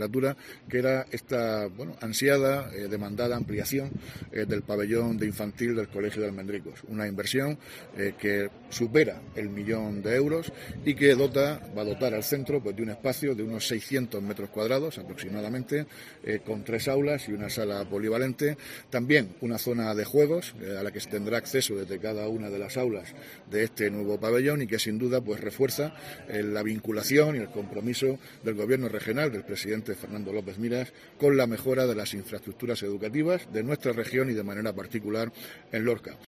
que era esta ansiada, demandada ampliación del pabellón de infantil del Colegio de Almendricos. Una inversión que supera el 1.000.000 de euros y que va a dotar al centro de un espacio de unos 600 metros cuadrados aproximadamente, con 3 aulas y una sala polivalente. También una zona de juegos a la que se tendrá acceso desde cada una de las aulas de este nuevo pabellón y que sin duda refuerza la vinculación y el compromiso del Gobierno regional, del presidente Fernando López Miras, con la mejora de las infraestructuras educativas de nuestra región y de manera particular en Lorca.